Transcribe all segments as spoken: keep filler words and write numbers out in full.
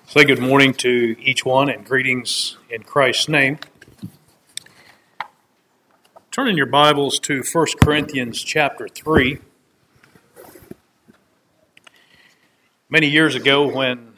Say good morning to each one and greetings in Christ's name. Turn in your Bibles to First Corinthians chapter three. Many years ago when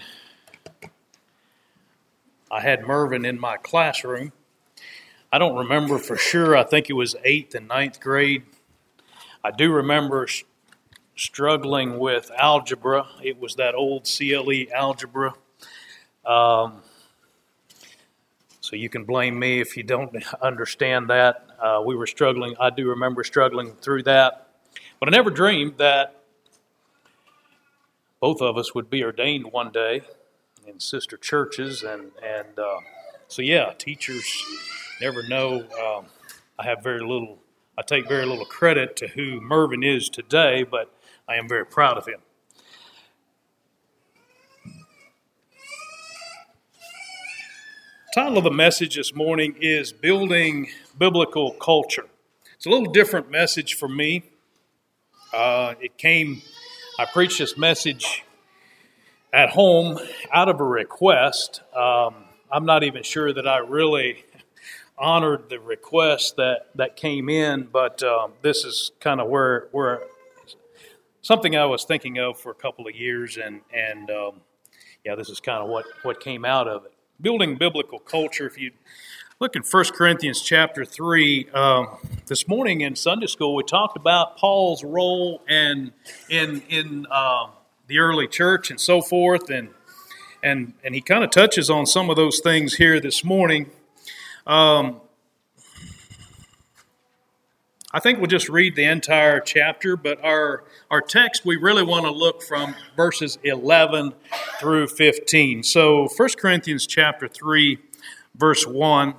I had Mervin in my classroom, I don't remember for sure, I think it was eighth and ninth grade. I do remember sh- struggling with algebra. It was that old C L E algebra. Um, so you can blame me if you don't understand that. Uh, we were struggling. I do remember struggling through that. But I never dreamed that both of us would be ordained one day in sister churches. And, and uh, so, yeah, teachers never know. Um, I have very little, I take very little credit to who Mervin is today, but I am very proud of him. The title of the message this morning is Building Biblical Culture. It's a little different message for me. Uh, it came, I preached this message at home out of a request. Um, I'm not even sure that I really honored the request that, that came in, but um, this is kind of where, where something I was thinking of for a couple of years, and, and um, yeah, this is kind of what, what came out of it. Building biblical culture. If you look in First Corinthians chapter three, um, this morning in Sunday school, we talked about Paul's role and in in uh, the early church and so forth, and and and he kind of touches on some of those things here this morning. Um, I think we'll just read the entire chapter, but our our text, we really want to look from verses eleven through fifteen. So First Corinthians chapter three, verse one.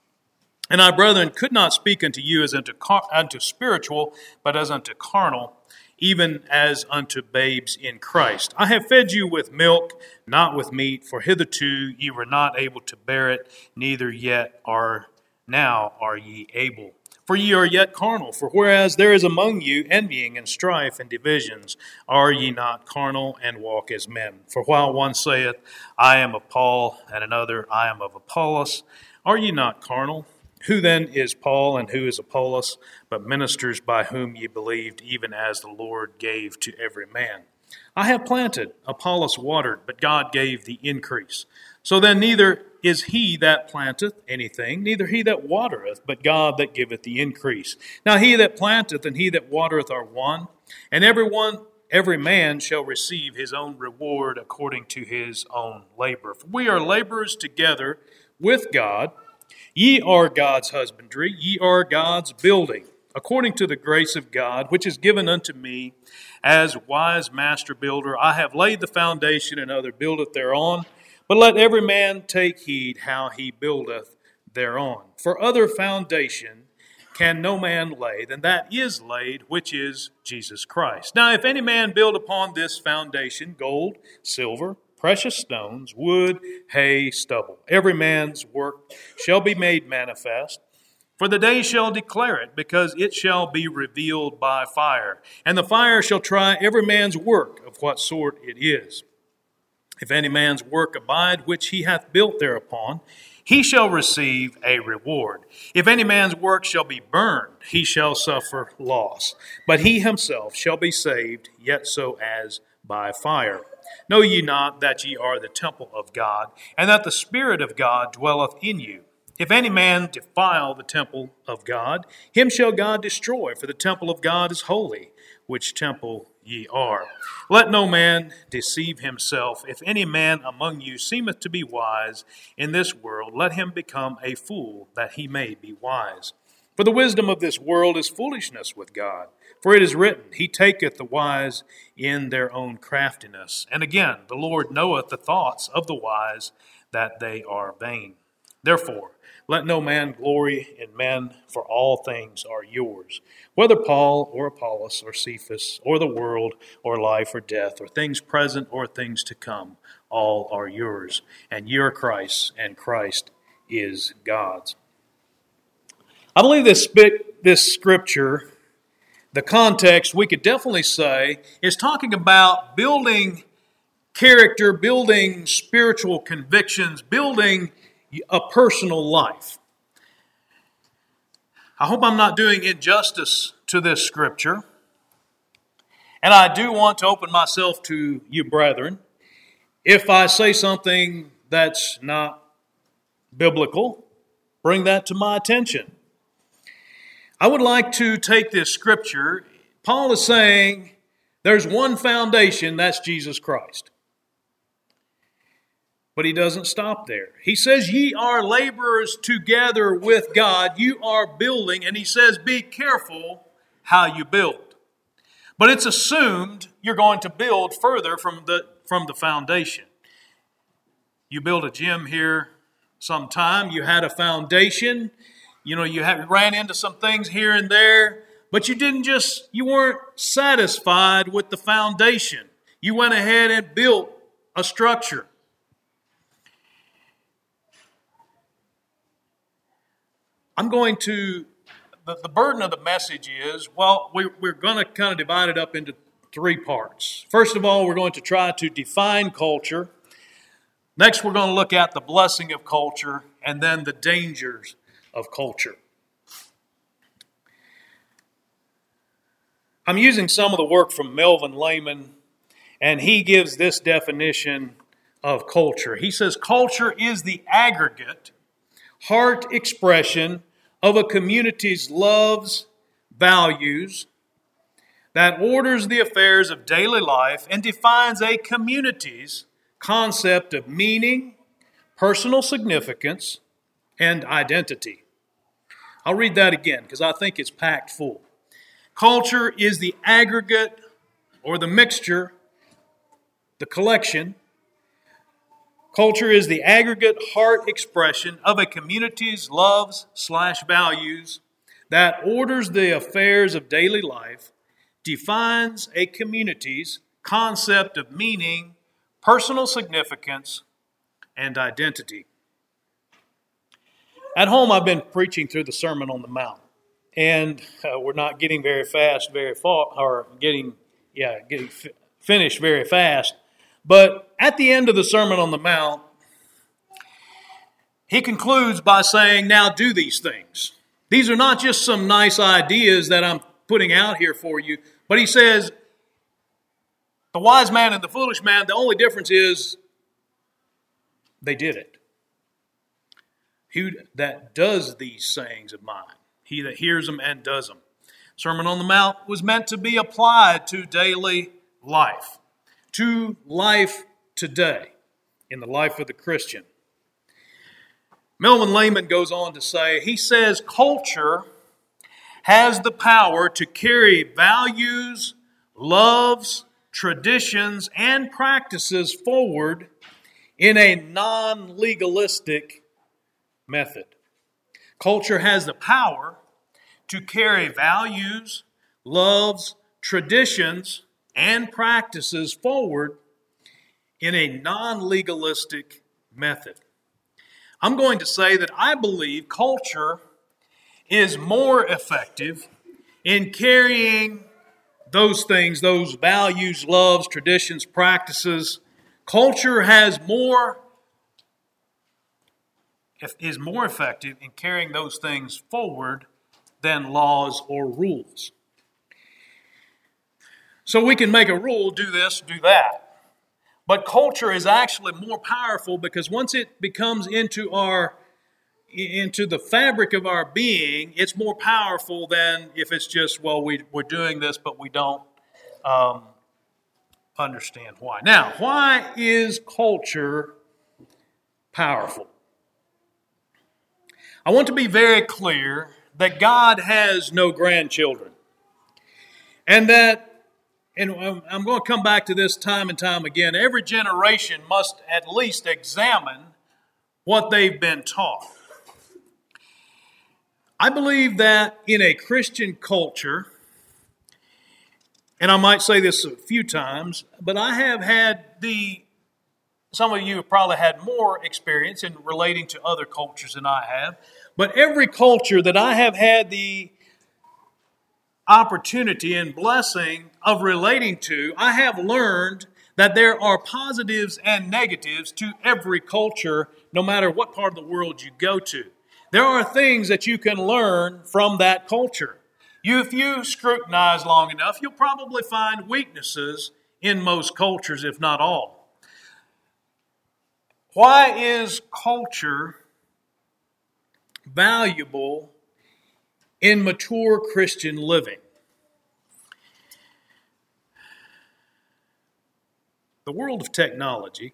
And I, brethren, could not speak unto you as unto, car- unto spiritual, but as unto carnal, even as unto babes in Christ. I have fed you with milk, not with meat, for hitherto ye were not able to bear it, neither yet are now are ye able. For ye are yet carnal, for whereas there is among you envying and strife and divisions, are ye not carnal and walk as men? For while one saith, I am of Paul, and another, I am of Apollos, are ye not carnal? Who then is Paul and who is Apollos, but ministers by whom ye believed, even as the Lord gave to every man? I have planted, Apollos watered, but God gave the increase. So then neither is he that planteth anything, neither he that watereth, but God that giveth the increase. Now he that planteth and he that watereth are one, and every one, every man shall receive his own reward according to his own labor. For we are laborers together with God. Ye are God's husbandry, ye are God's building, according to the grace of God, which is given unto me as wise master builder. I have laid the foundation, and other buildeth thereon. But let every man take heed how he buildeth thereon. For other foundation can no man lay than that is laid, which is Jesus Christ. Now if any man build upon this foundation gold, silver, precious stones, wood, hay, stubble, every man's work shall be made manifest. For the day shall declare it, because it shall be revealed by fire. And the fire shall try every man's work of what sort it is. If any man's work abide, which he hath built thereupon, he shall receive a reward. If any man's work shall be burned, he shall suffer loss. But he himself shall be saved, yet so as by fire. Know ye not that ye are the temple of God, and that the Spirit of God dwelleth in you? If any man defile the temple of God, him shall God destroy, for the temple of God is holy, which temple ye are. Let no man deceive himself. If any man among you seemeth to be wise in this world, let him become a fool, that he may be wise. For the wisdom of this world is foolishness with God. For it is written, He taketh the wise in their own craftiness. And again, the Lord knoweth the thoughts of the wise, that they are vain. Therefore, let no man glory in men, for all things are yours. Whether Paul or Apollos or Cephas or the world or life or death or things present or things to come, all are yours. And ye are Christ's, and Christ is God's. I believe this, this scripture, the context, we could definitely say, is talking about building character, building spiritual convictions, building a personal life. I hope I'm not doing injustice to this scripture. And I do want to open myself to you, brethren. If I say something that's not biblical, bring that to my attention. I would like to take this scripture. Paul is saying there's one foundation, that's Jesus Christ. But he doesn't stop there. He says, ye are laborers together with God. You are building, and he says, be careful how you build. But it's assumed you're going to build further from the, from the foundation. You build a gym here sometime. You had a foundation. You know, you had, ran into some things here and there. But you didn't just, you weren't satisfied with the foundation. You went ahead and built a structure. I'm going to, the, the burden of the message is, well, we, we're going to kind of divide it up into three parts. First of all, we're going to try to define culture. Next, we're going to look at the blessing of culture, and then the dangers of culture. I'm using some of the work from Melvin Lehman, and he gives this definition of culture. He says, culture is the aggregate heart expression of a community's loves, values, that orders the affairs of daily life and defines a community's concept of meaning, personal significance, and identity. I'll read that again because I think it's packed full. Culture is the aggregate or the mixture, the collection. Culture is the aggregate heart expression of a community's loves slash values that orders the affairs of daily life, defines a community's concept of meaning, personal significance, and identity. At home, I've been preaching through the Sermon on the Mount, and uh, we're not getting very fast, very far, or getting, yeah, getting f- finished very fast. But at the end of the Sermon on the Mount, he concludes by saying, now do these things. These are not just some nice ideas that I'm putting out here for you, but he says, the wise man and the foolish man, the only difference is they did it. He that does these sayings of mine, he that hears them and does them. Sermon on the Mount was meant to be applied to daily life, to life today, in the life of the Christian. Melvin Lehman goes on to say, he says, culture has the power to carry values, loves, traditions, and practices forward in a non-legalistic method. Culture has the power to carry values, loves, traditions, and practices forward in a non-legalistic method. I'm going to say that I believe culture is more effective in carrying those things, those values, loves, traditions, practices. Culture has more, is more effective in carrying those things forward than laws or rules. So we can make a rule, do this, do that. But culture is actually more powerful because once it becomes into our, into the fabric of our being, it's more powerful than if it's just, well, we, we're doing this, but we don't um, understand why. Now, why is culture powerful? I want to be very clear that God has no grandchildren. And that, and I'm going to come back to this time and time again, every generation must at least examine what they've been taught. I believe that in a Christian culture, and I might say this a few times, but I have had the, some of you have probably had more experience in relating to other cultures than I have, but every culture that I have had the opportunity and blessing of relating to, I have learned that there are positives and negatives to every culture, no matter what part of the world you go to. There are things that you can learn from that culture. You, if you scrutinize long enough, you'll probably find weaknesses in most cultures, if not all. Why is culture valuable in mature Christian living? The world of technology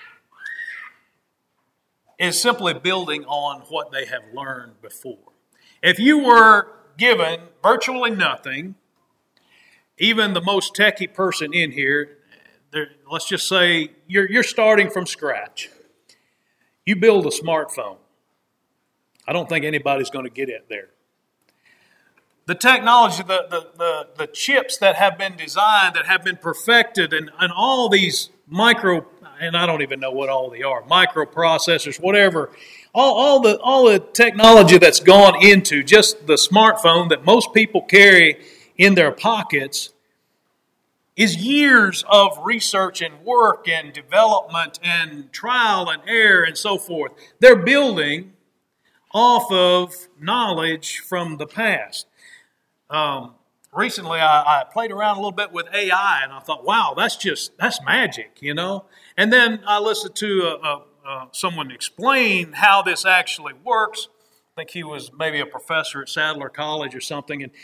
is simply building on what they have learned before. If you were given virtually nothing, even the most techie person in here, let's just say you're, you're starting from scratch. You build a smartphone. I don't think anybody's going to get it there. The technology, the, the, the, the chips that have been designed, that have been perfected, and, and all these micro, and I don't even know what all they are, microprocessors, whatever, all, all the all the technology that's gone into just the smartphone that most people carry in their pockets is years of research and work and development and trial and error and so forth. They're building off of knowledge from the past. Um, recently, I, I played around a little bit with A I, and I thought, wow, that's just, that's magic, you know? And then I listened to uh, uh, uh, someone explain how this actually works. I think he was maybe a professor at Sadler College or something. And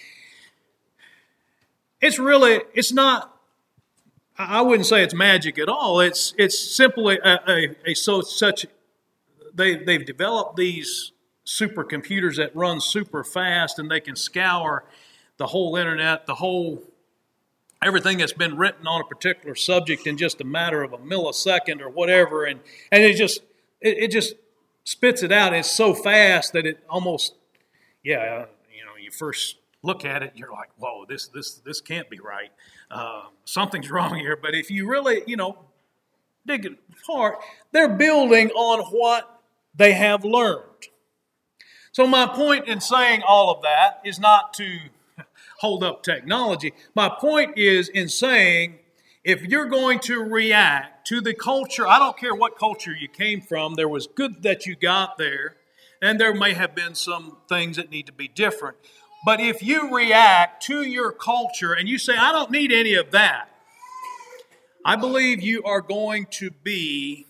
it's really, it's not, I wouldn't say it's magic at all. It's it's simply a, a, a so such, they, they've developed these supercomputers that run super fast, and they can scour the whole internet, the whole, everything that's been written on a particular subject in just a matter of a millisecond or whatever, and, and it just it, it just spits it out. It's so fast that it almost, yeah, you know, you first look at it, you're like, whoa, this this this can't be right. Uh, something's wrong here. But if you really, you know, dig it apart, they're building on what they have learned. So my point in saying all of that is not to hold up technology. My point is in saying, if you're going to react to the culture, I don't care what culture you came from, there was good that you got there, and there may have been some things that need to be different. But if you react to your culture and you say, I don't need any of that, I believe you are going to be,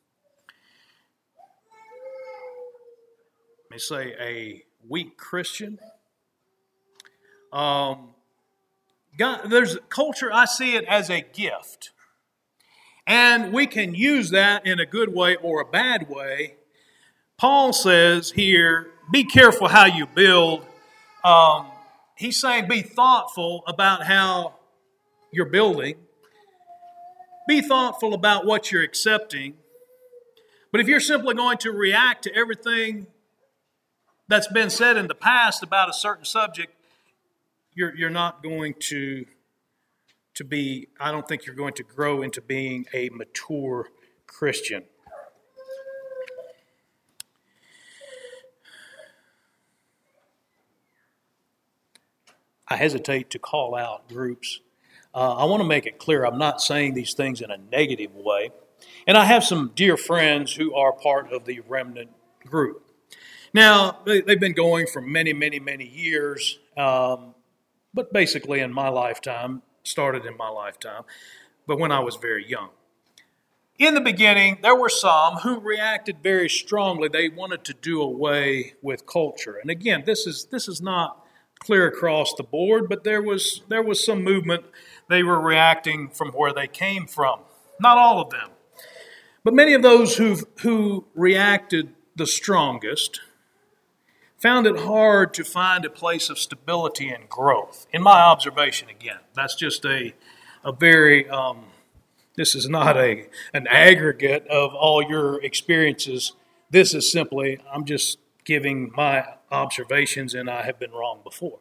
let me say, a weak Christian. Um, God, there's culture, I see it as a gift. And we can use that in a good way or a bad way. Paul says here, be careful how you build. Um, he's saying be thoughtful about how you're building. Be thoughtful about what you're accepting. But if you're simply going to react to everything that's been said in the past about a certain subject, You're you're not going to to be, I don't think you're going to grow into being a mature Christian. I hesitate to call out groups. Uh, I want to make it clear I'm not saying these things in a negative way. And I have some dear friends who are part of the remnant group. Now, they, they've been going for many, many, many years. Um, But basically in my lifetime, started in my lifetime, but when I was very young. In the beginning, there were some who reacted very strongly. They wanted to do away with culture. And again, this is this is not clear across the board, but there was there was some movement. They were reacting from where they came from. Not all of them. But many of those who who reacted the strongest found it hard to find a place of stability and growth. In my observation, again, that's just a a very, um, this is not a an aggregate of all your experiences. This is simply, I'm just giving my observations, and I have been wrong before.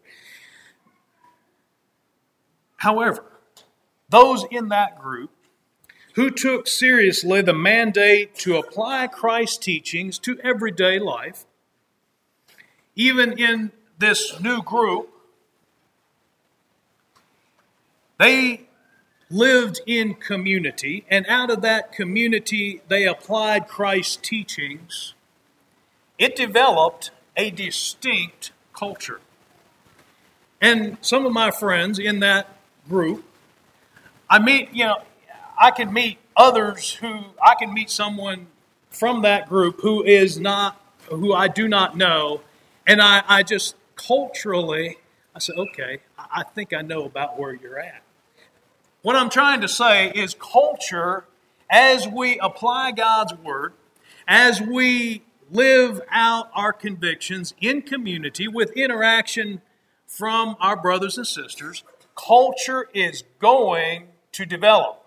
However, those in that group who took seriously the mandate to apply Christ's teachings to everyday life, even in this new group, they lived in community, and out of that community they applied Christ's teachings, it developed a distinct culture. And some of my friends in that group, I meet, you know, I can meet others who, I can meet someone from that group who is not, who I do not know, and I, I just culturally, I say, okay, I think I know about where you're at. What I'm trying to say is culture, as we apply God's Word, as we live out our convictions in community with interaction from our brothers and sisters, culture is going to develop.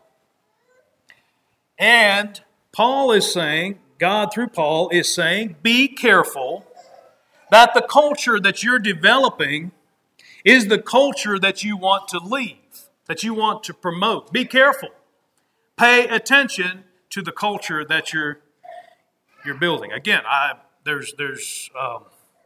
And Paul is saying, God through Paul is saying, be careful that the culture that you're developing is the culture that you want to leave, that you want to promote. Be careful. Pay attention to the culture that you're you're building. Again, I there's there's um,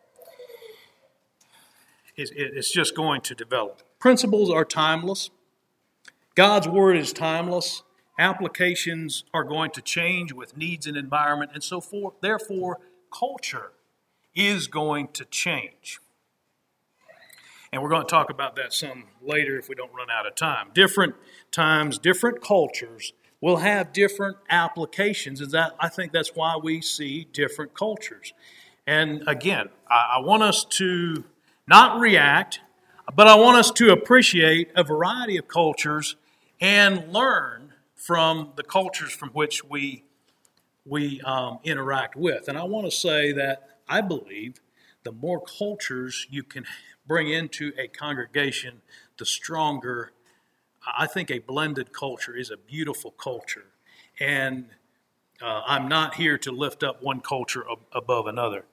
it's, it's just going to develop. Principles are timeless. God's Word is timeless. Applications are going to change with needs and environment and so forth. Therefore, culture is going to change. And we're going to talk about that some later if we don't run out of time. Different times, different cultures will have different applications. And that, I think that's why we see different cultures. And again, I, I want us to not react, but I want us to appreciate a variety of cultures and learn from the cultures from which we, we um, interact with. And I want to say that I believe the more cultures you can bring into a congregation, the stronger. I think a blended culture is a beautiful culture. And uh, I'm not here to lift up one culture ab- above another.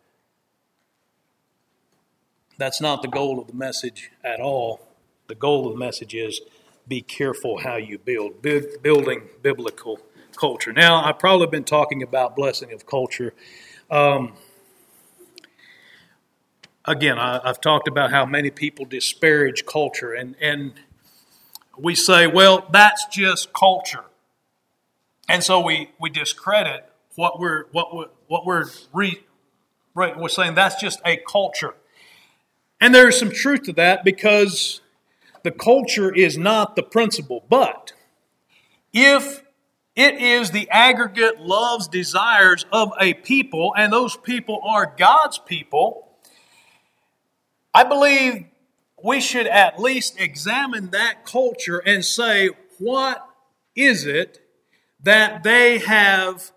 That's not the goal of the message at all. The goal of the message is be careful how you build, B- building biblical culture. Now, I've probably been talking about blessing of culture. Um, Again, I, I've talked about how many people disparage culture, and, and we say, well, that's just culture. And so we, we discredit what we're what we're, what we're re, right, we're saying that's just a culture. And there is some truth to that because the culture is not the principle. But if it is the aggregate loves, desires of a people, and those people are God's people, I believe we should at least examine that culture and say, what is it that they have?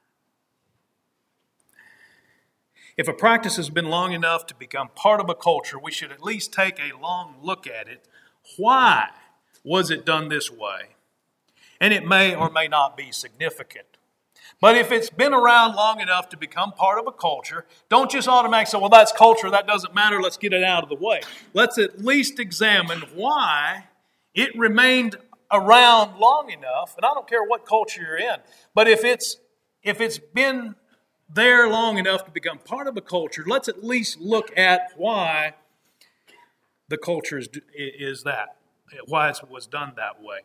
If a practice has been long enough to become part of a culture, we should at least take a long look at it. Why was it done this way? And it may or may not be significant. But if it's been around long enough to become part of a culture, don't just automatically say, well, that's culture, that doesn't matter, let's get it out of the way. Let's at least examine why it remained around long enough, and I don't care what culture you're in, but if it's if it's been there long enough to become part of a culture, let's at least look at why the culture is, is that, why it was done that way.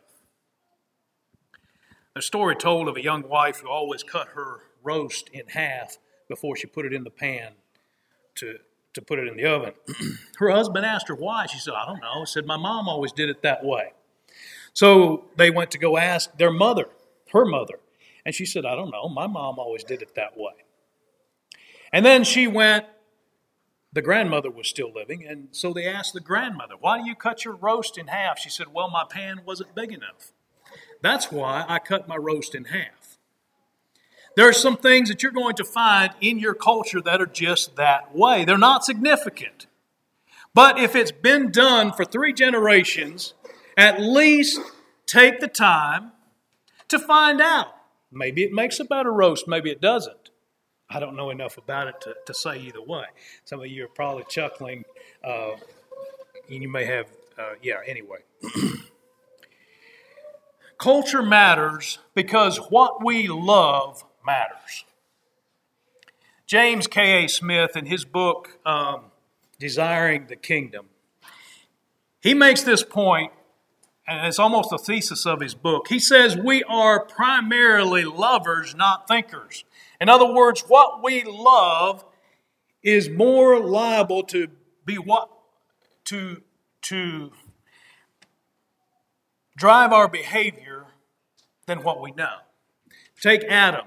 A story told of a young wife who always cut her roast in half before she put it in the pan to, to put it in the oven. Her husband asked her why. She said, I don't know. He said, my mom always did it that way. So they went to go ask their mother, her mother. And she said, I don't know. My mom always did it that way. And then she went, the grandmother was still living, and so they asked the grandmother, why do you cut your roast in half? She said, well, my pan wasn't big enough. That's why I cut my roast in half. There are some things that you're going to find in your culture that are just that way. They're not significant. But if it's been done for three generations, at least take the time to find out. Maybe it makes a better roast, maybe it doesn't. I don't know enough about it to, to say either way. Some of you are probably chuckling, uh, and you may have, uh, yeah, anyway. Culture matters because what we love matters. James K A. Smith, in his book, um, Desiring the Kingdom, he makes this point, and it's almost the thesis of his book. He says we are primarily lovers, not thinkers. In other words, what we love is more liable to be what to to drive our behavior than what we know. Take Adam.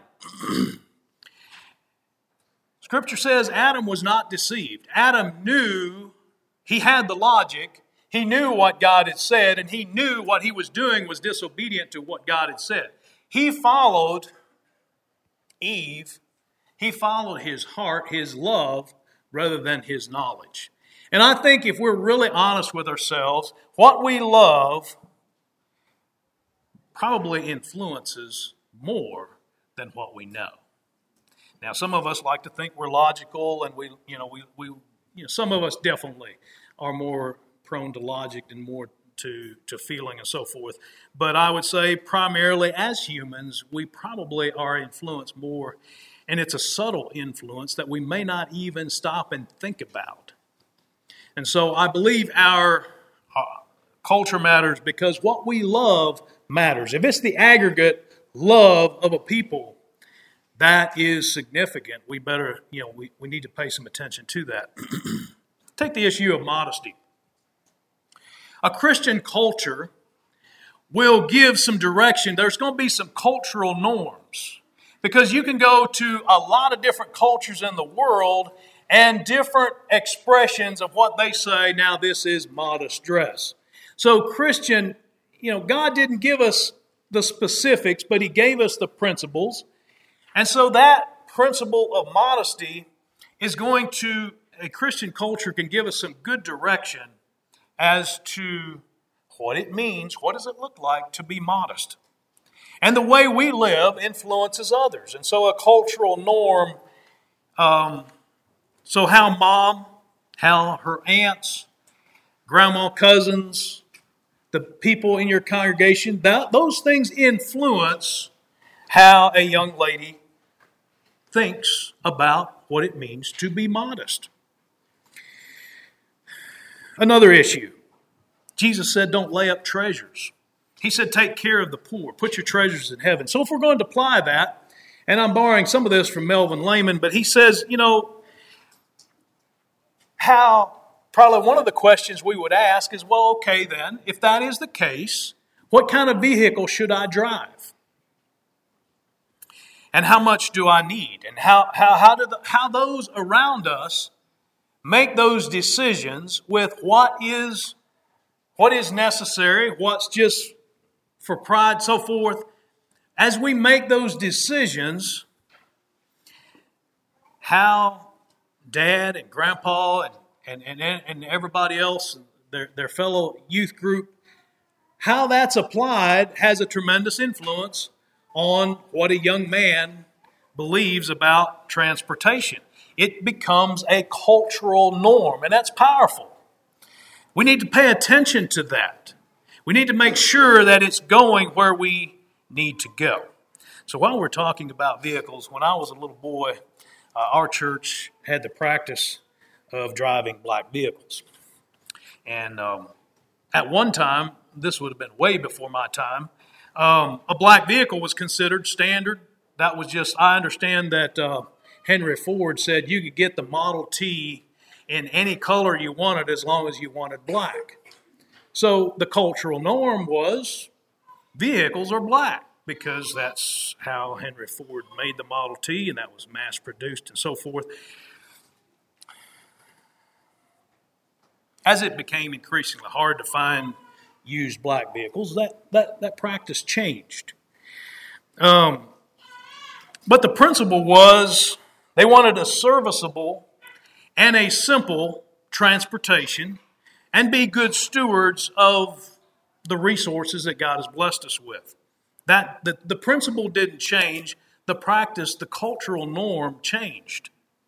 Scripture says Adam was not deceived. Adam knew, he had the logic, he knew what God had said, and he knew what he was doing was disobedient to what God had said. He followed Eve, he followed his heart, his love, rather than his knowledge. And I think if we're really honest with ourselves, what we love probably influences more than what we know. Now, some of us like to think we're logical, and we, you know, we, we, you know, some of us definitely are more prone to logic and more to, to feeling and so forth. But I would say primarily as humans, we probably are influenced more, and it's a subtle influence that we may not even stop and think about. And so I believe our uh, culture matters because what we love matters. If it's the aggregate love of a people, that is significant. We better, you know, we, we need to pay some attention to that. Take the issue of modesty. A Christian culture will give some direction. There's going to be some cultural norms because you can go to a lot of different cultures in the world and different expressions of what they say, now this is modest dress. So Christian, you know, God didn't give us the specifics, but He gave us the principles. And so that principle of modesty is going to, a Christian culture can give us some good direction as to what it means, what does it look like to be modest. And the way we live influences others. And so a cultural norm, um, so how mom, how her aunts, grandma, cousins, the people in your congregation, that, those things influence how a young lady thinks about what it means to be modest. Another issue. Jesus said, don't lay up treasures. He said, take care of the poor. Put your treasures in heaven. So if we're going to apply that, and I'm borrowing some of this from Melvin Lehman, but he says, you know, how, probably one of the questions we would ask is, well, okay then, if that is the case, what kind of vehicle should I drive? And how much do I need? And how how how do the, how those around us make those decisions with what is what is necessary, what's just for pride, so forth. As we make those decisions, how Dad and Grandpa and and and, and everybody else, their their fellow youth group, how that's applied has a tremendous influence on what a young man believes about transportation. It becomes a cultural norm, and that's powerful. We need to pay attention to that. We need to make sure that it's going where we need to go. So while we're talking about vehicles, when I was a little boy, uh, our church had the practice of driving black vehicles. And um, at one time, this would have been way before my time, Um, a black vehicle was considered standard. That was just, I understand that uh, Henry Ford said you could get the Model T in any color you wanted as long as you wanted black. So the cultural norm was vehicles are black because that's how Henry Ford made the Model T and that was mass produced and so forth. As it became increasingly hard to find used black vehicles, that, that, that practice changed. Um, but the principle was they wanted a serviceable and a simple transportation and be good stewards of the resources that God has blessed us with. That the, the principle didn't change. The practice, the cultural norm changed.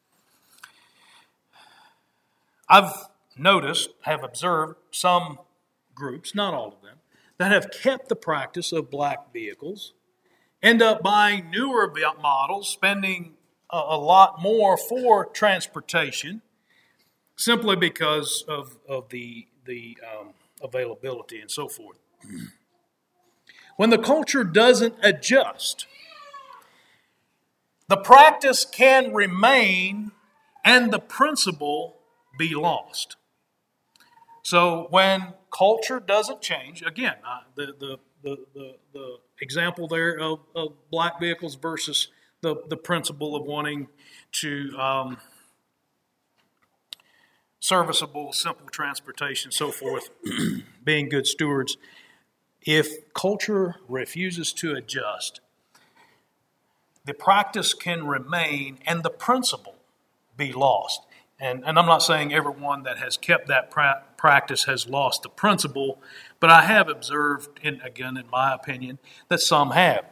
I've noticed, have observed some groups, not all of them, that have kept the practice of black vehicles, end up buying newer models, spending a, a lot more for transportation, simply because of, of the, the um, availability and so forth. When the culture doesn't adjust, the practice can remain and the principle be lost. So when culture doesn't change, again, uh, the, the, the, the, the example there of, of black vehicles versus the, the principle of wanting to um, serviceable, simple transportation, so forth, being good stewards. If culture refuses to adjust, the practice can remain and the principle be lost. And, and I'm not saying everyone that has kept that pra- practice has lost the principle, but I have observed, in, again, in my opinion, that some have.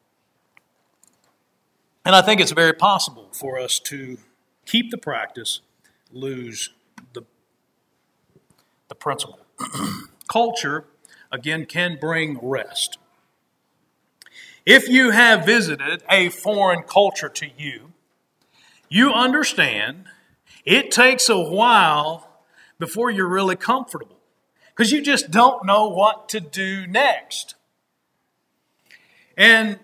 And I think it's very possible for us to keep the practice, lose the, the principle. Culture, again, can bring rest. If you have visited a foreign culture to you, you understand it takes a while before you're really comfortable because you just don't know what to do next. And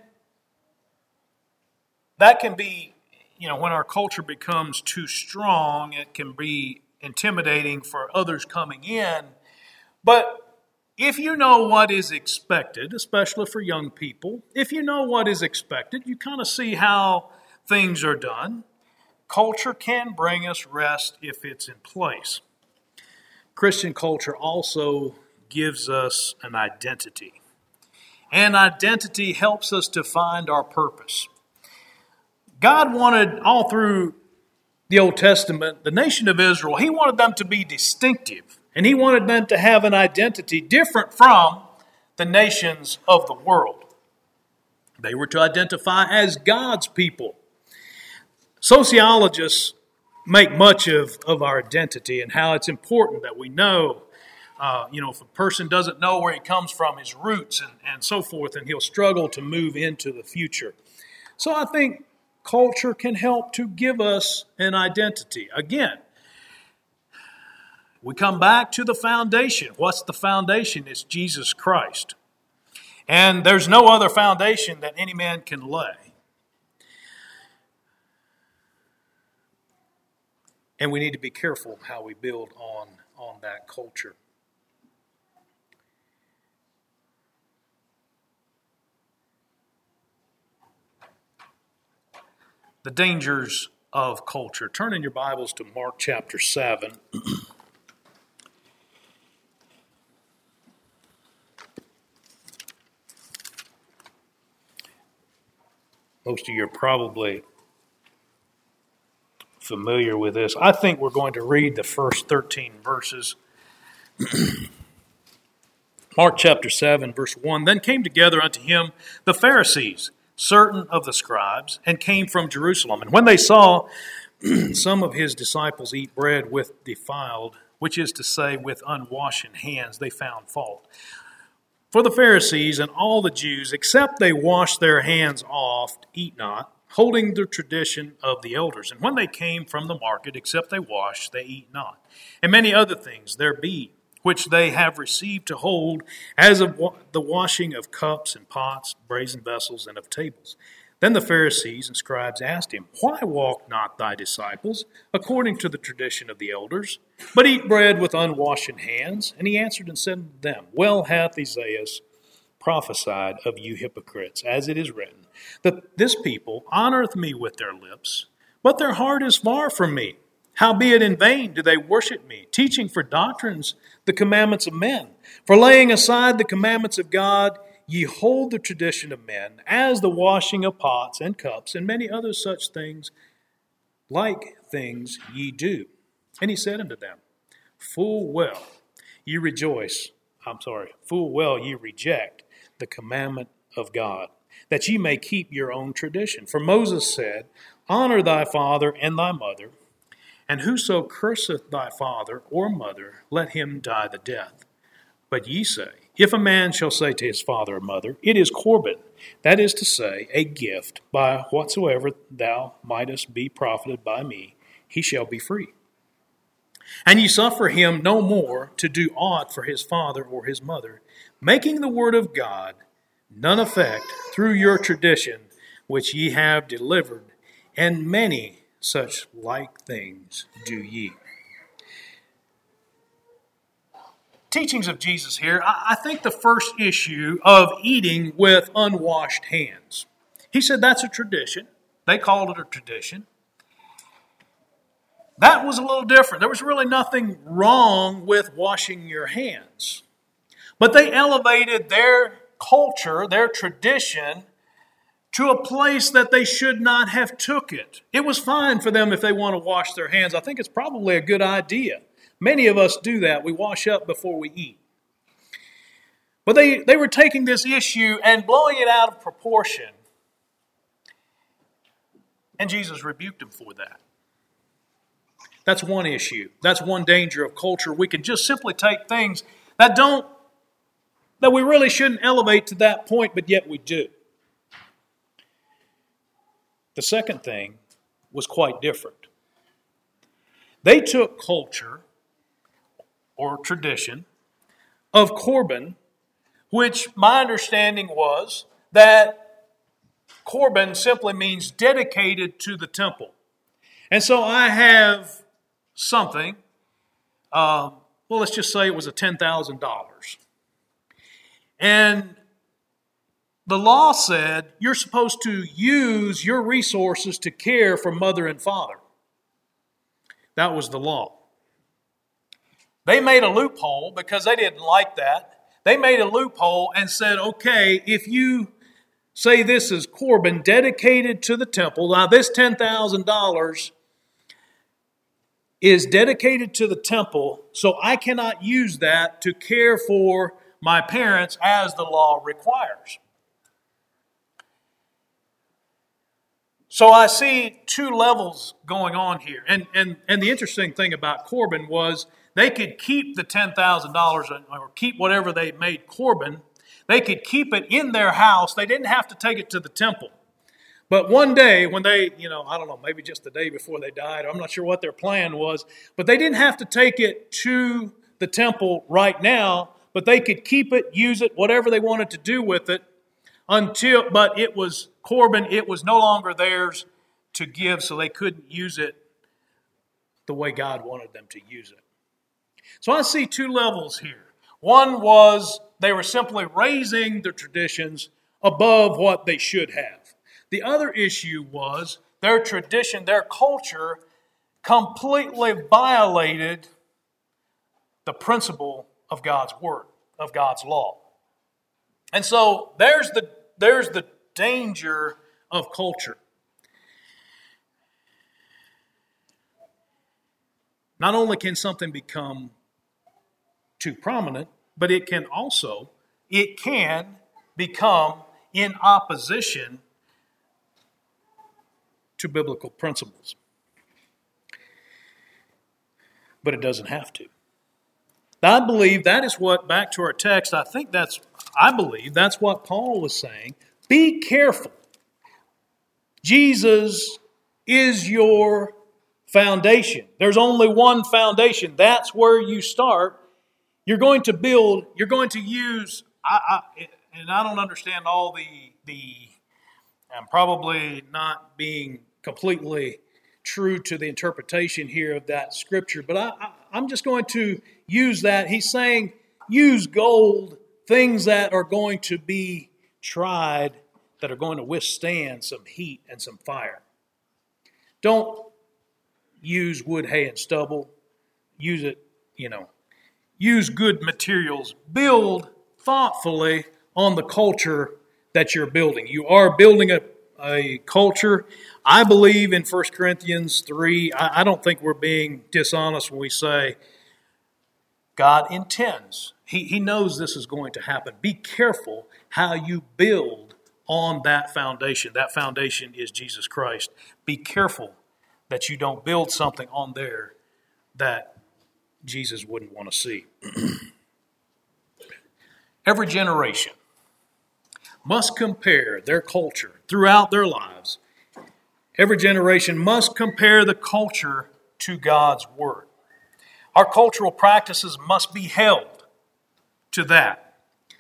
that can be, you know, when our culture becomes too strong, it can be intimidating for others coming in. But if you know what is expected, especially for young people, if you know what is expected, you kind of see how things are done. Culture can bring us rest if it's in place. Christian culture also gives us an identity. And identity helps us to find our purpose. God wanted, all through the Old Testament, the nation of Israel, He wanted them to be distinctive. And He wanted them to have an identity different from the nations of the world. They were to identify as God's people. Sociologists make much of, of our identity and how it's important that we know, uh, you know, if a person doesn't know where he comes from, his roots and, and so forth, and he'll struggle to move into the future. So I think culture can help to give us an identity. Again, we come back to the foundation. What's the foundation? It's Jesus Christ. And there's no other foundation that any man can lay. And we need to be careful how we build on, on that culture. The dangers of culture. Turn in your Bibles to Mark chapter seven. Most of you are probably familiar with this. I think we're going to read the first thirteen verses. Mark chapter seven, verse one. Then came together unto him the Pharisees, certain of the scribes, and came from Jerusalem. And when they saw some of his disciples eat bread with defiled, which is to say, with unwashen hands, they found fault. For the Pharisees and all the Jews, except they wash their hands oft, eat not, holding the tradition of the elders. And when they came from the market, except they wash, they eat not. And many other things there be, which they have received to hold, as of wa- the washing of cups and pots, brazen vessels, and of tables. Then the Pharisees and scribes asked him, Why walk not thy disciples according to the tradition of the elders, but eat bread with unwashen hands? And he answered and said to them, Well hath Isaiah prophesied of you hypocrites, as it is written, that this people honoreth me with their lips, but their heart is far from me. Howbeit in vain do they worship me, teaching for doctrines the commandments of men. For laying aside the commandments of God, ye hold the tradition of men, as the washing of pots and cups, and many other such things, like things ye do. And he said unto them, Full well ye rejoice, I'm sorry, full well ye reject the commandment of God, that ye may keep your own tradition. For Moses said, Honor thy father and thy mother, and whoso curseth thy father or mother, let him die the death. But ye say, If a man shall say to his father or mother, It is Corban, that is to say, a gift, by whatsoever thou mightest be profited by me, he shall be free. And ye suffer him no more to do aught for his father or his mother, making the word of God none effect through your tradition which ye have delivered, and many such like things do ye. Teachings of Jesus here, I think the first issue of eating with unwashed hands. He said that's a tradition. They called it a tradition. That was a little different. There was really nothing wrong with washing your hands. But they elevated their culture, their tradition, to a place that they should not have took it. It was fine for them if they want to wash their hands. I think it's probably a good idea. Many of us do that. We wash up before we eat. But they, they were taking this issue and blowing it out of proportion. And Jesus rebuked them for that. That's one issue. That's one danger of culture. We can just simply take things that don't, that we really shouldn't elevate to that point, but yet we do. The second thing was quite different. They took culture or tradition of Corban, which my understanding was that Corban simply means dedicated to the temple. And so I have something, uh, well, let's just say it was a ten thousand dollars. And the law said you're supposed to use your resources to care for mother and father. That was the law. They made a loophole because they didn't like that. They made a loophole and said, okay, if you say this is Corban dedicated to the temple, now this ten thousand dollars is dedicated to the temple, so I cannot use that to care for my parents as the law requires. So I see two levels going on here. And, and, and the interesting thing about Corban was they could keep the ten thousand dollars or keep whatever they made Corban. They could keep it in their house. They didn't have to take it to the temple. But one day when they, you know, I don't know, maybe just the day before they died, I'm not sure what their plan was, but they didn't have to take it to the temple right now, but they could keep it, use it, whatever they wanted to do with it until, but it was Corban, it was no longer theirs to give, so they couldn't use it the way God wanted them to use it. So I see two levels here. One was they were simply raising the traditions above what they should have. The other issue was their tradition, their culture completely violated the principle of God's word, of God's law. And so there's the there's the danger of culture. Not only can something become too prominent, but it can also, it can become in opposition to biblical principles. But it doesn't have to. I believe that is what, back to our text, I think that's, I believe that's what Paul was saying. Be careful. Jesus is your foundation. There's only one foundation. That's where you start. You're going to build, you're going to use, I, I, and I don't understand all the, the, I'm probably not being completely true to the interpretation here of that scripture, but I, I, I'm just going to use that. He's saying use gold, things that are going to be tried, that are going to withstand some heat and some fire. Don't use wood, hay, and stubble. Use it, you know, use good materials. Build thoughtfully on the culture that you're building. You are building a, a culture. I believe in First Corinthians three, I, I don't think we're being dishonest when we say God intends. He, he knows this is going to happen. Be careful how you build on that foundation. That foundation is Jesus Christ. Be careful that you don't build something on there that Jesus wouldn't want to see. Every generation must compare their culture throughout their lives. Every generation must compare the culture to God's Word. Our cultural practices must be held to that.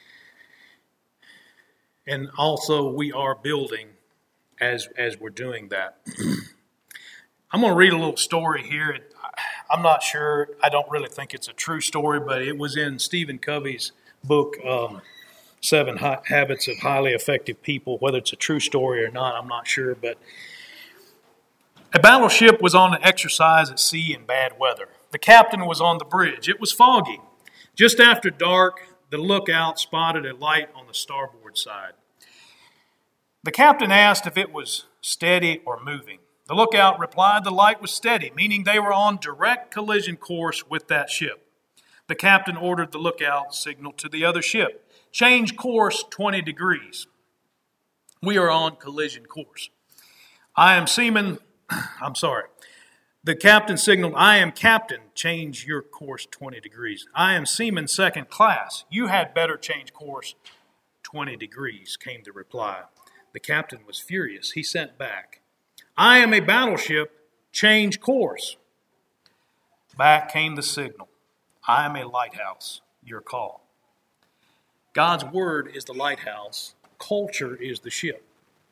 And also we are building as, as we're doing that. I'm going to read a little story here. I'm not sure. I don't really think it's a true story, but it was in Stephen Covey's book, um, Seven Habits of Highly Effective People. Whether it's a true story or not, I'm not sure. But a battleship was on an exercise at sea in bad weather. The captain was on the bridge. It was foggy. Just after dark, the lookout spotted a light on the starboard side. The captain asked if it was steady or moving. The lookout replied the light was steady, meaning they were on direct collision course with that ship. The captain ordered the lookout signal to the other ship, change course twenty degrees. We are on collision course. I am seaman, I'm sorry. The captain signaled, I am captain, change your course twenty degrees. I am seaman second class. You had better change course twenty degrees, came the reply. The captain was furious. He sent back, I am a battleship, change course. Back came the signal. I am a lighthouse, your call. God's word is the lighthouse. Culture is the ship.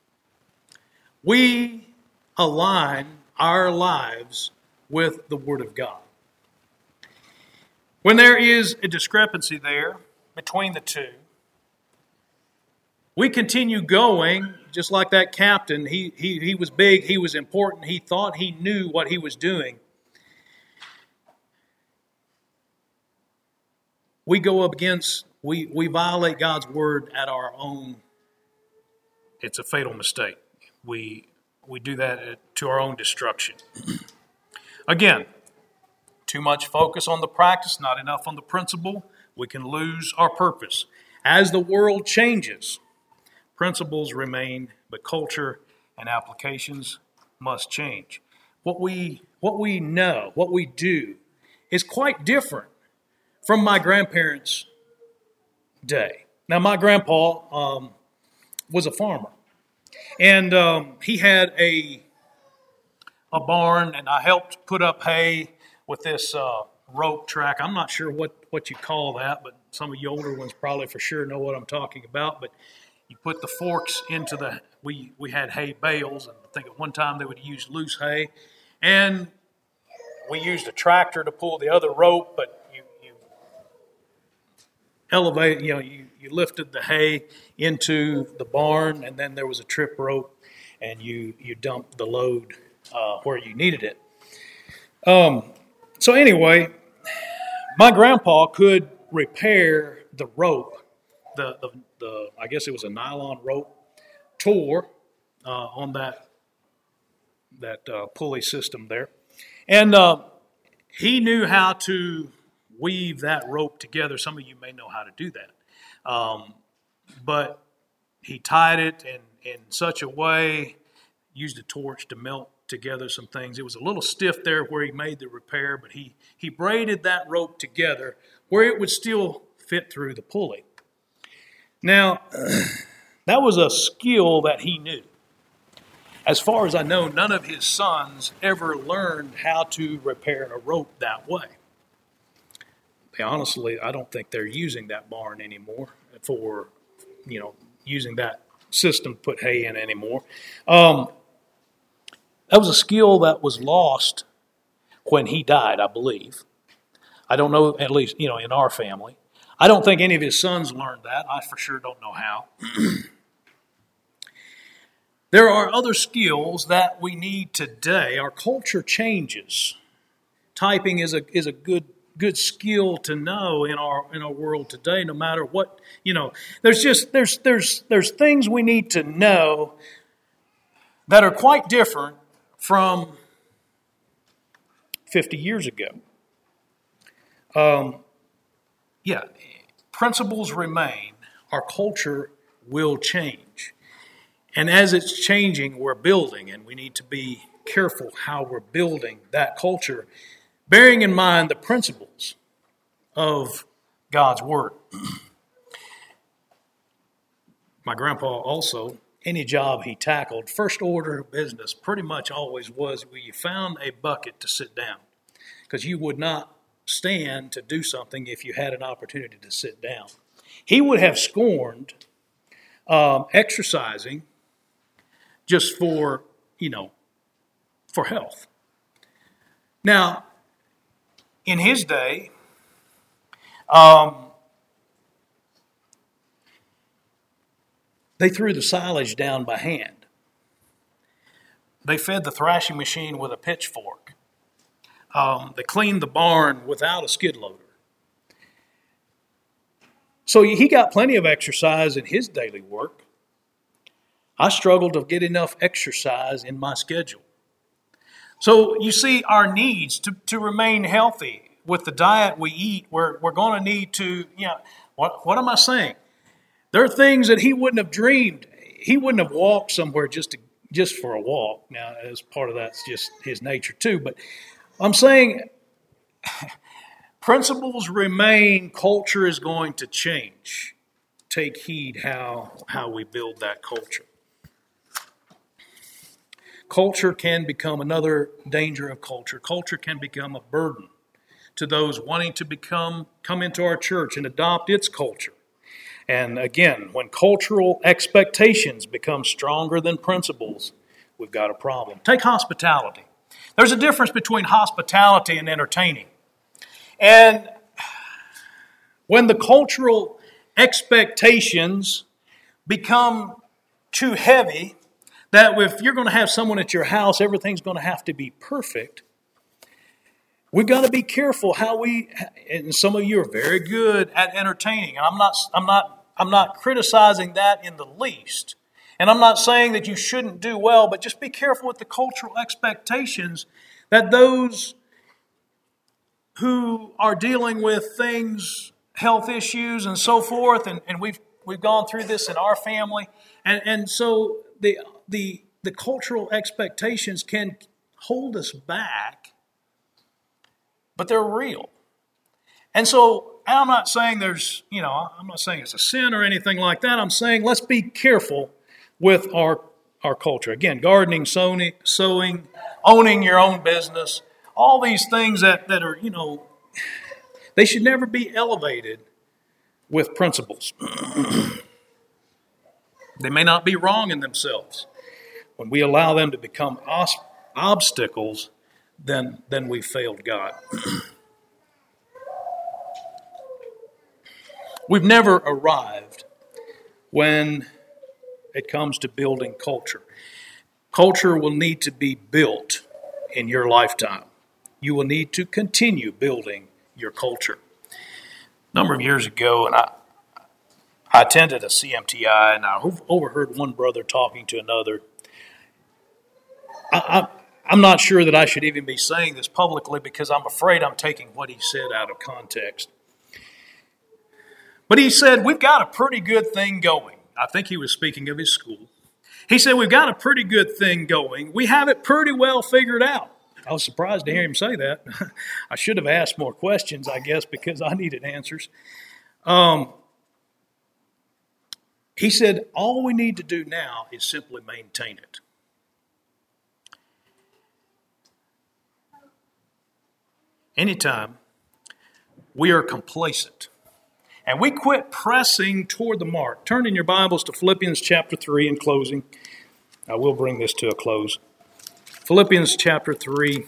We align our lives with the word of God. When there is a discrepancy there between the two, we continue going, just like that captain. He, he, he was big, he was important, he thought he knew what he was doing. We go up against, we, we violate God's word at our own, it's a fatal mistake. We, we do that to our own destruction. Again, too much focus on the practice, not enough on the principle, we can lose our purpose. As the world changes, principles remain, but culture and applications must change. What we, what we know, what we do, is quite different from my grandparents' day. Now, my grandpa um, was a farmer, and um, he had a a barn, and I helped put up hay with this uh, rope track. I'm not sure what, what you call that, but some of you older ones probably for sure know what I'm talking about. But you put the forks into the, we, we had hay bales, and I think at one time they would use loose hay. And we used a tractor to pull the other rope, but you, you elevate, you know, you, you lifted the hay into the barn, and then there was a trip rope, and you, you dumped the load uh, where you needed it. Um, so anyway, my grandpa could repair the rope, the, the, the I guess it was a nylon rope, tore uh, on that that uh, pulley system there. And uh, he knew how to weave that rope together. Some of you may know how to do that. Um, but he tied it in, in such a way, used a torch to melt together some things. It was a little stiff there where he made the repair, but he, he braided that rope together where it would still fit through the pulley. Now, that was a skill that he knew. As far as I know, none of his sons ever learned how to repair a rope that way. Honestly, I don't think they're using that barn anymore for, you know, using that system to put hay in anymore. Um, that was a skill that was lost when he died, I believe. I don't know, at least, you know, in our family. I don't think any of his sons learned that. I for sure don't know how. There are other skills that we need today. Our culture changes. Typing is a is a good good skill to know in our in our world today, no matter what, you know. There's just there's there's there's things we need to know that are quite different from fifty years ago. Um, yeah, principles remain. Our culture will change. And as it's changing, we're building, and we need to be careful how we're building that culture, bearing in mind the principles of God's Word. My grandpa also, any job he tackled, first order of business pretty much always was where you found a bucket to sit down, because you would not stand to do something if you had an opportunity to sit down. He would have scorned um, exercising just for, you know, for health. Now, in his day, um, they threw the silage down by hand. They fed the thrashing machine with a pitchfork. Um, they cleaned the barn without a skid loader. So he got plenty of exercise in his daily work. I struggled to get enough exercise in my schedule. So you see, our needs to, to remain healthy with the diet we eat, we're, we're going to need to, you know, what, what am I saying? There are things that he wouldn't have dreamed. He wouldn't have walked somewhere just to, just for a walk. Now, as part of that's just his nature too. But I'm saying principles remain, culture is going to change. Take heed how, how we build that culture. Culture can become another danger of culture. Culture can become a burden to those wanting to become come into our church and adopt its culture. And again, when cultural expectations become stronger than principles, we've got a problem. Take hospitality. There's a difference between hospitality and entertaining. And when the cultural expectations become too heavy, that if you're going to have someone at your house, everything's going to have to be perfect. We've got to be careful how we, and some of you are very good at entertaining, and I'm not, I'm not, I'm not criticizing that in the least. And I'm not saying that you shouldn't do well, but just be careful with the cultural expectations that those who are dealing with things, health issues and so forth, and, and we've we've gone through this in our family, and, and so the the the cultural expectations can hold us back, but they're real. And so I'm not saying there's, you know, I'm not saying it's a sin or anything like that. I'm saying let's be careful with our our culture. Again, gardening, sewing, sewing, owning your own business, all these things that, that are, you know, they should never be elevated with principles. They may not be wrong in themselves. When we allow them to become os- obstacles, then, then we failed God. We've never arrived when it comes to building culture. Culture will need to be built in your lifetime. You will need to continue building your culture. A number of years ago, and I, I attended a C M T I, and I overheard one brother talking to another. I, I, I'm not sure that I should even be saying this publicly because I'm afraid I'm taking what he said out of context. But he said, we've got a pretty good thing going. I think he was speaking of his school. He said, we've got a pretty good thing going. We have it pretty well figured out. I was surprised to hear him say that. I should have asked more questions, I guess, because I needed answers. Um, he said, all we need to do now is simply maintain it. Anytime we are complacent and we quit pressing toward the mark. Turn in your Bibles to Philippians chapter three in closing. I will bring this to a close. Philippians chapter three.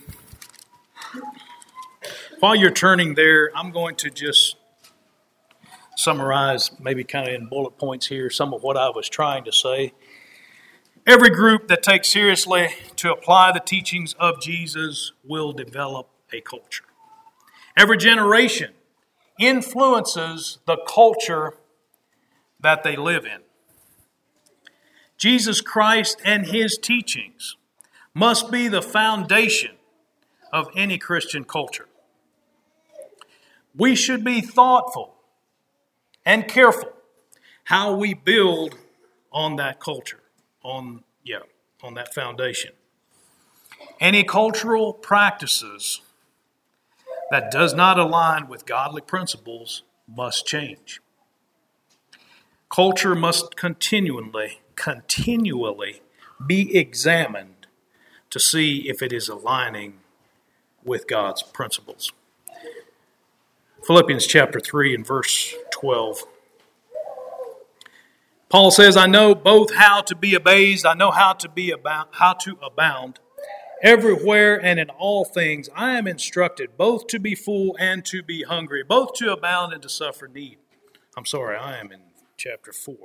While you're turning there, I'm going to just summarize, maybe kind of in bullet points here, some of what I was trying to say. Every group that takes seriously to apply the teachings of Jesus will develop a culture. Every generation influences the culture that they live in. Jesus Christ and His teachings must be the foundation of any Christian culture. We should be thoughtful and careful how we build on that culture, on yeah, on that foundation. Any cultural practices that does not align with godly principles must change. Culture must continually, continually be examined to see if it is aligning with God's principles. Philippians chapter three and verse twelve. Paul says, I know both how to be abased, I know how to be about how to abound. Everywhere and in all things I am instructed both to be full and to be hungry, both to abound and to suffer need. I'm sorry, I am in chapter four.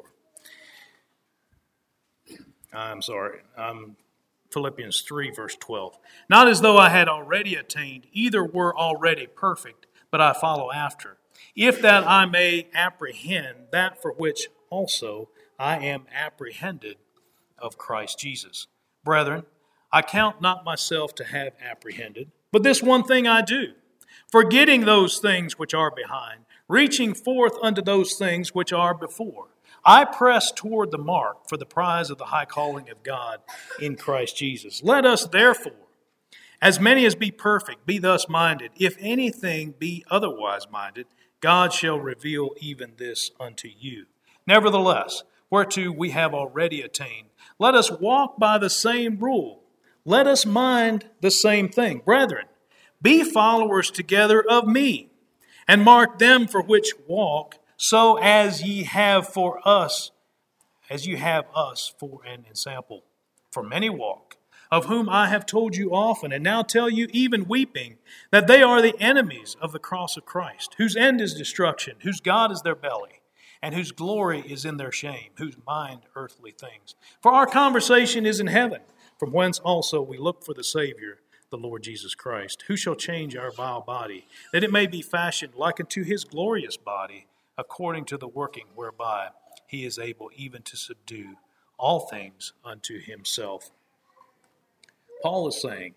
I'm sorry, I'm Philippians three, verse twelve. Not as though I had already attained, either were already perfect, but I follow after, if that I may apprehend that for which also I am apprehended of Christ Jesus. Brethren, I count not myself to have apprehended, but this one thing I do, forgetting those things which are behind, reaching forth unto those things which are before. I press toward the mark for the prize of the high calling of God in Christ Jesus. Let us therefore, as many as be perfect, be thus minded. If anything be otherwise minded, God shall reveal even this unto you. Nevertheless, whereto we have already attained, let us walk by the same rule. Let us mind the same thing. Brethren, be followers together of me, and mark them for which walk, so as ye have for us, as you have us for an example. For many walk, of whom I have told you often, and now tell you even weeping, that they are the enemies of the cross of Christ, whose end is destruction, whose God is their belly, and whose glory is in their shame, whose mind earthly things. For our conversation is in heaven, from whence also we look for the Savior, the Lord Jesus Christ, who shall change our vile body, that it may be fashioned like unto his glorious body, according to the working whereby he is able even to subdue all things unto himself. Paul is saying,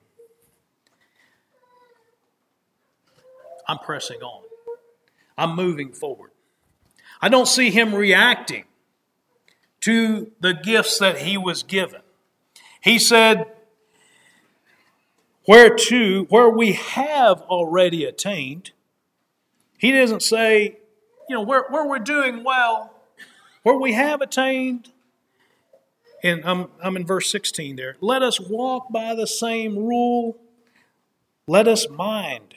I'm pressing on. I'm moving forward. I don't see him reacting to the gifts that he was given. He said, where to, where we have already attained. He doesn't say, you know, where, where we're doing well, where we have attained. And I'm, I'm in verse sixteen there. Let us walk by the same rule. Let us mind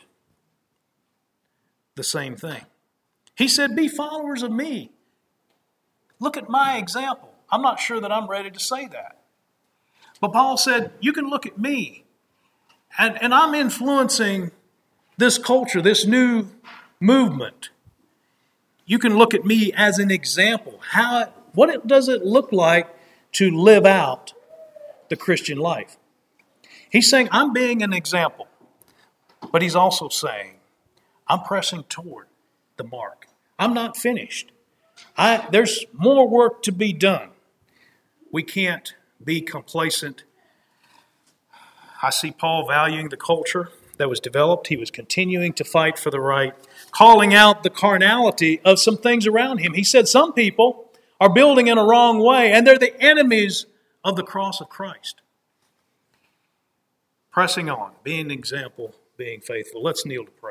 the same thing. He said, be followers of me. Look at my example. I'm not sure that I'm ready to say that. But Paul said, you can look at me. And, and I'm influencing this culture, this new movement. You can look at me as an example. How, what it, does it look like to live out the Christian life? He's saying, I'm being an example. But he's also saying, I'm pressing toward the mark. I'm not finished. I, there's more work to be done. We can't be complacent. I see Paul valuing the culture that was developed. He was continuing to fight for the right, calling out the carnality of some things around him. He said some people are building in a wrong way, and they're the enemies of the cross of Christ. Pressing on, being an example, being faithful. Let's kneel to pray.